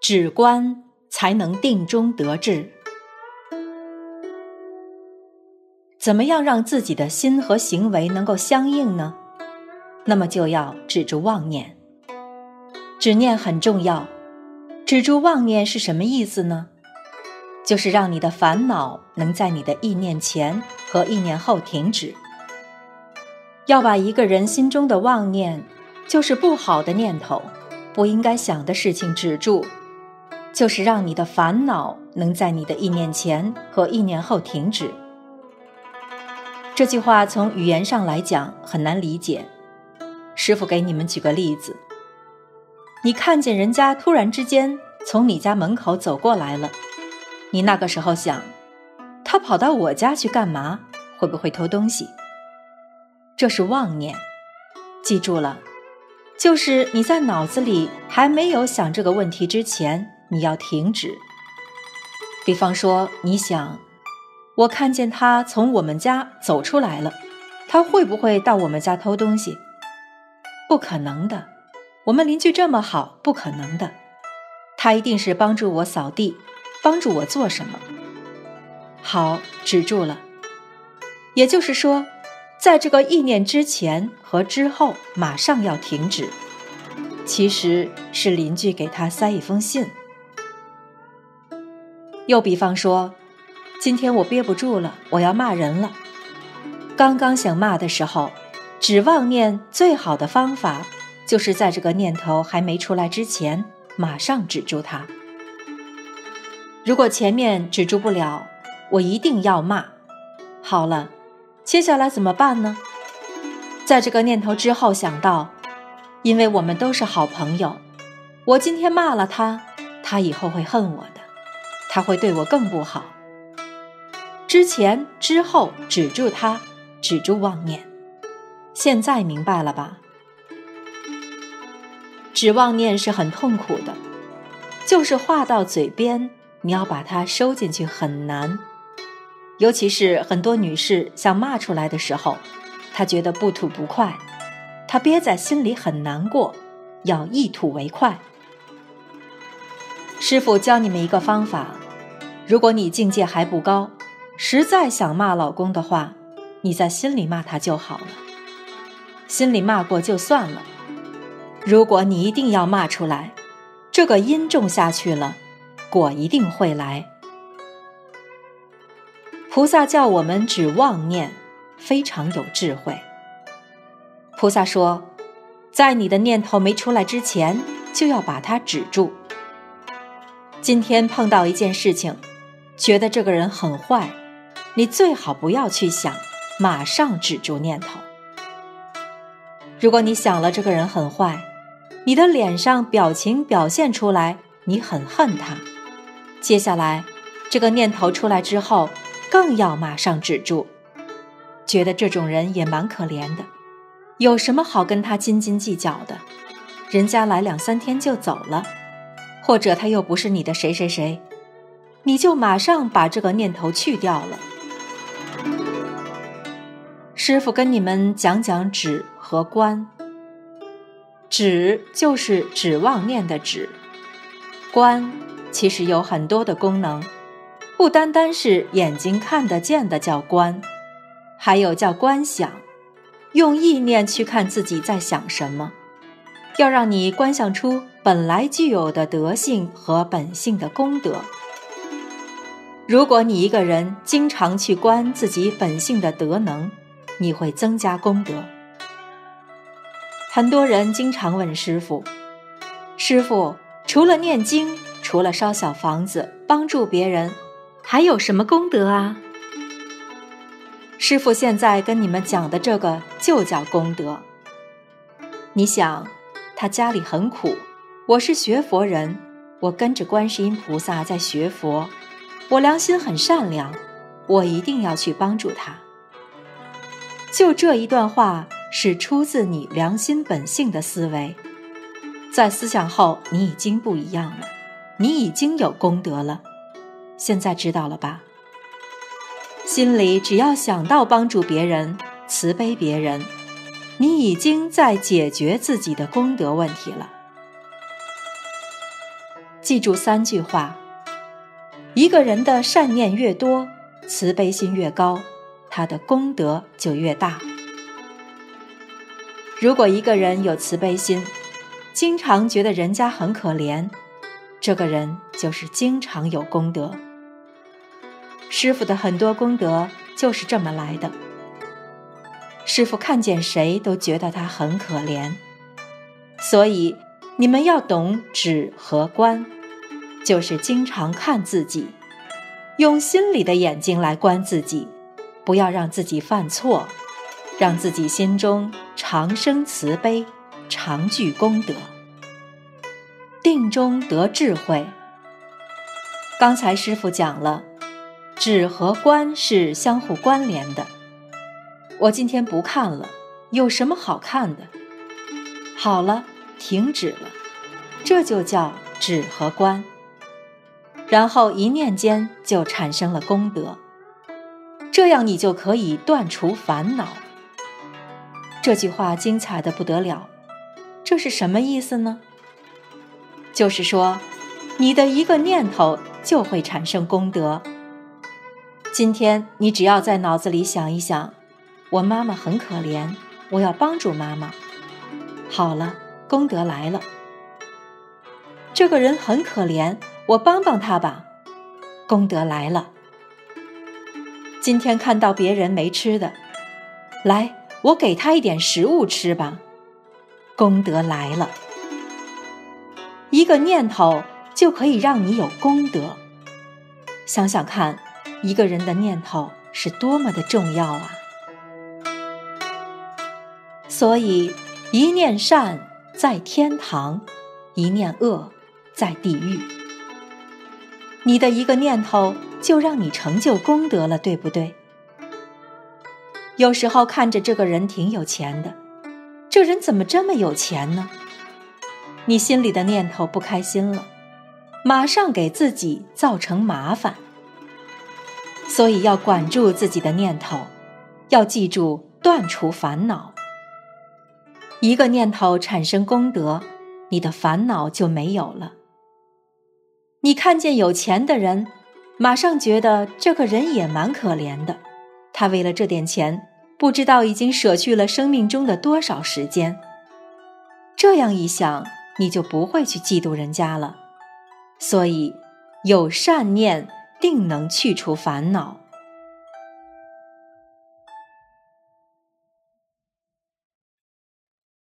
止观才能定中得志。怎么样让自己的心和行为能够相应呢？那么就要止住妄念。止念很重要，止住妄念是什么意思呢？就是让你的烦恼能在你的意念前和意念后停止。要把一个人心中的妄念，就是不好的念头，不应该想的事情止住，就是让你的烦恼能在你的意念前和意念后停止。这句话从语言上来讲很难理解，师父给你们举个例子。你看见人家突然之间从你家门口走过来了，你那个时候想，他跑到我家去干嘛？会不会偷东西？这是妄念，记住了，就是你在脑子里还没有想这个问题之前，你要停止。比方说，你想，我看见他从我们家走出来了，他会不会到我们家偷东西？不可能的，我们邻居这么好，不可能的。他一定是帮助我扫地，帮助我做什么。好，止住了。也就是说，在这个意念之前和之后马上要停止。其实是邻居给他塞一封信。又比方说，今天我憋不住了，我要骂人了。刚刚想骂的时候，止妄念最好的方法，就是在这个念头还没出来之前，马上止住它。如果前面止住不了，我一定要骂。好了，接下来怎么办呢？在这个念头之后想到，因为我们都是好朋友，我今天骂了他，他以后会恨我的，他会对我更不好。之前之后止住它，止住妄念。现在明白了吧？止妄念是很痛苦的，就是话到嘴边，你要把它收进去很难。尤其是很多女士想骂出来的时候，她觉得不吐不快，她憋在心里很难过，要一吐为快。师父教你们一个方法，如果你境界还不高，实在想骂老公的话，你在心里骂他就好了，心里骂过就算了。如果你一定要骂出来，这个因种下去了，果一定会来。菩萨叫我们止妄念，非常有智慧。菩萨说，在你的念头没出来之前，就要把它止住。今天碰到一件事情，觉得这个人很坏，你最好不要去想，马上止住念头。如果你想了这个人很坏，你的脸上表情表现出来你很恨他，接下来这个念头出来之后，更要马上止住。觉得这种人也蛮可怜的，有什么好跟他斤斤计较的？人家来2-3天就走了，或者他又不是你的谁谁谁，你就马上把这个念头去掉了。师父跟你们讲讲止和观。止就是止妄念的止，观其实有很多的功能，不单单是眼睛看得见的叫观，还有叫观想，用意念去看自己在想什么，要让你观想出本来具有的德性和本性的功德。如果你一个人经常去观自己本性的德能，你会增加功德。很多人经常问师父，师父，除了念经，除了烧小房子，帮助别人，还有什么功德啊？师父现在跟你们讲的这个就叫功德。你想，他家里很苦，我是学佛人，我跟着观世音菩萨在学佛，我良心很善良，我一定要去帮助他。就这一段话是出自你良心本性的思维，在思想后你已经不一样了，你已经有功德了。现在知道了吧？心里只要想到帮助别人，慈悲别人，你已经在解决自己的功德问题了。 记住3句话：一个人的善念越多，慈悲心越高，他的功德就越大。如果一个人有慈悲心，经常觉得人家很可怜，这个人就是经常有功德。师父的很多功德就是这么来的。师父看见谁都觉得他很可怜，所以你们要懂止和观，就是经常看自己，用心里的眼睛来观自己，不要让自己犯错，让自己心中常生慈悲，常具功德。定中得智慧。刚才师父讲了，止和观是相互关联的。我今天不看了，有什么好看的？好了，停止了，这就叫止和观。然后一念间就产生了功德，这样你就可以断除烦恼。这句话精彩得不得了，这是什么意思呢？就是说，你的一个念头就会产生功德。今天你只要在脑子里想一想，我妈妈很可怜，我要帮助妈妈。好了，功德来了。这个人很可怜，我帮帮他吧，功德来了。今天看到别人没吃的，来，我给他一点食物吃吧，功德来了。一个念头就可以让你有功德。想想看，一个人的念头是多么的重要啊！所以，一念善在天堂，一念恶在地狱。你的一个念头就让你成就功德了，对不对？有时候看着这个人挺有钱的，这人怎么这么有钱呢？你心里的念头不开心了，马上给自己造成麻烦。所以要管住自己的念头，要记住断除烦恼。一个念头产生功德，你的烦恼就没有了。你看见有钱的人，马上觉得这个人也蛮可怜的，他为了这点钱，不知道已经舍去了生命中的多少时间。这样一想，你就不会去嫉妒人家了。所以，有善念定能去除烦恼。